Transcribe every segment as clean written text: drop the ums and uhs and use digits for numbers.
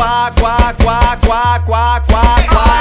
quá, quá, quá, quá, quá, quá, quá.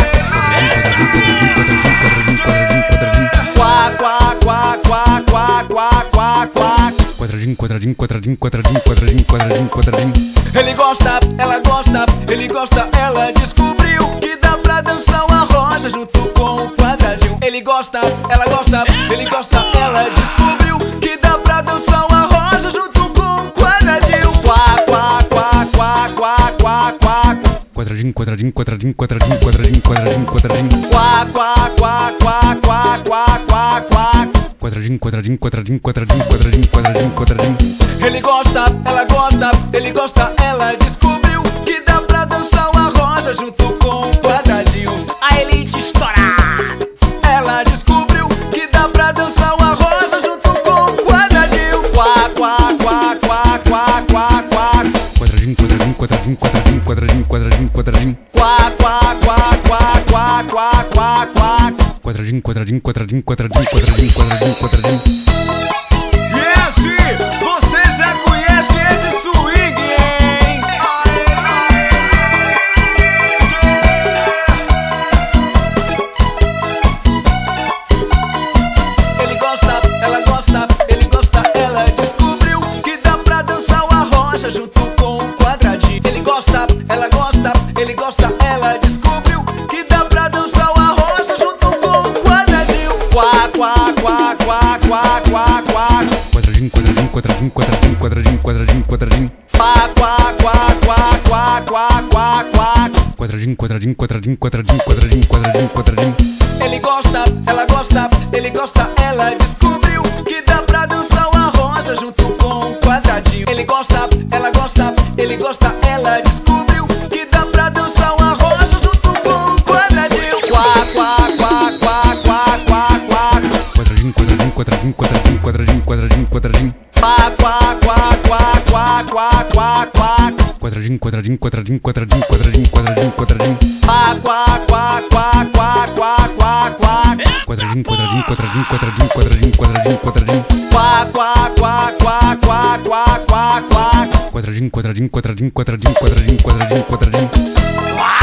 Quá, quá, quá, quá, quá, quá, quá, quá. Quadradinho, quadradinho, quadradinho, quadradinho, quadradinho, quadradinho, quadradinho. Ele gosta, ela gosta, ele gosta, ela descobriu que dá pra dançar uma rocha junto com o quadradinho. Ele gosta, ela gosta, ele gosta, ela descobriu que dá pra dançar uma rocha junto com o quadradinho. Quá, quá, quá, quá, quá, quá, quá. Quadradinho, quadradinho, quadradinho, quadradinho, quadradinho, quadradinho, quadradinho. Quá, quá, quá, quá, quá, quá, quá, quá. Quadradinho, quadradinho, quadradinho, quadradinho, quadradinho, quadradinho, quadradinho. Ele gosta, ela gosta, ele gosta, ela descobriu que dá pra dançar uma rocha junto com o quadradinho. A elite estourar. Ela descobriu que dá pra dançar uma rocha junto com o quadradinho. Quá, quá, quá, quá, quá, quá, quá. Quadradinho, quadradinho, quadradinho, quadradinho, quadradinho, quadradinho, quadradinho. Quá, quá, quá, quá, quá, quá, quá, quá. Quadradinho, quadradinho, quadradinho, quadradinho, quadradinho, quadradinho, quadradinho. E assim, você já conhece esse swing, hein? Ele gosta, ela gosta, ele gosta, ela descobriu que dá pra dançar uma rocha junto com o quadradinho. Ele gosta, ela gosta, ele gosta, ela descobriu que dá pra dançar uma rocha junto com o quadradinho. Quá, quá, quá, quá, quá, quá, quá. Quadradinho, quadradinho, quadradinho, quadradinho, quadradinho, quadradinho, quadradinho. Quá, quá, quá, quá, quá, quá, quá, quá. Quadradinho, quadradinho, quadradinho, quadradinho, quadradinho, quadradinho, quadradinho. Ele gosta, ela gosta, ele gosta, ela descobriu que dá pra dançar uma rocha junto com o quadradinho. Ele gosta, ela gosta, ele gosta, ela descobriu que dá pra dançar uma rocha junto com o quadradinho. Quá, quá, quá, quá, quá, quá, quá. Quadradinho, quadradinho, quadradinho, quadradinho, quadradinho, quadradinho, quadradinho. Quá, quá, quá, quá, quá, quá, quá, quá. Quadradinho, quadradinho, quadradinho, quadradinho, quadradinho, quadradinho, quadradinho. Quá, quá, quá, quá, quá, quá, quá, quá. Quadradinho, quadradinho, quadradinho, quadradinho, quadradinho, quadradinho, quadradinho. Quá, quá, quá, quá, quá, quá, quá, quá. Quadradinho, quadradinho, quadradinho, quadradinho, quadradinho, quadradinho, quadradinho.